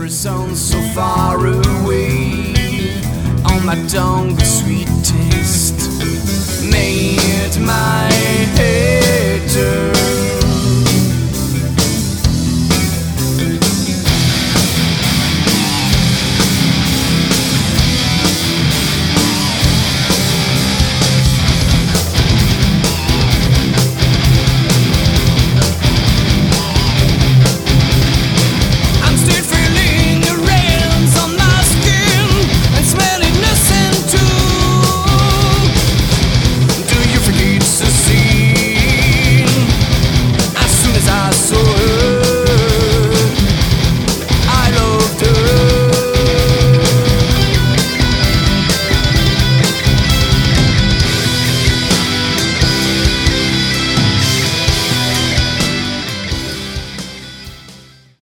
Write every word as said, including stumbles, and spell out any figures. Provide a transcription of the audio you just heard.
zone so far away. On my tongue the sweet taste made my head